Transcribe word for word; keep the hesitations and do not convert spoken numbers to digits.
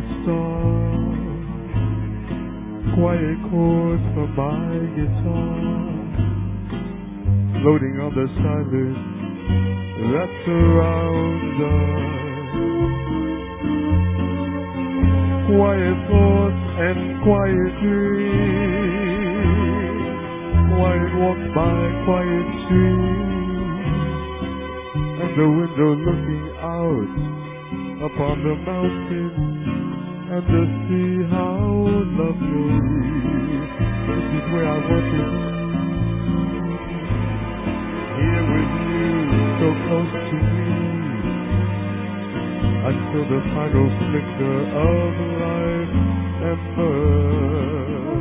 quiet song, quiet chords from my guitar, floating on the silence that surrounds us. Quiet thoughts and quiet dreams, quiet walks by quiet streets, and the window looking out upon the mountain and the sea. How lovely! This is where I want to be, here with you, so close to me, until the final flicker of life embers.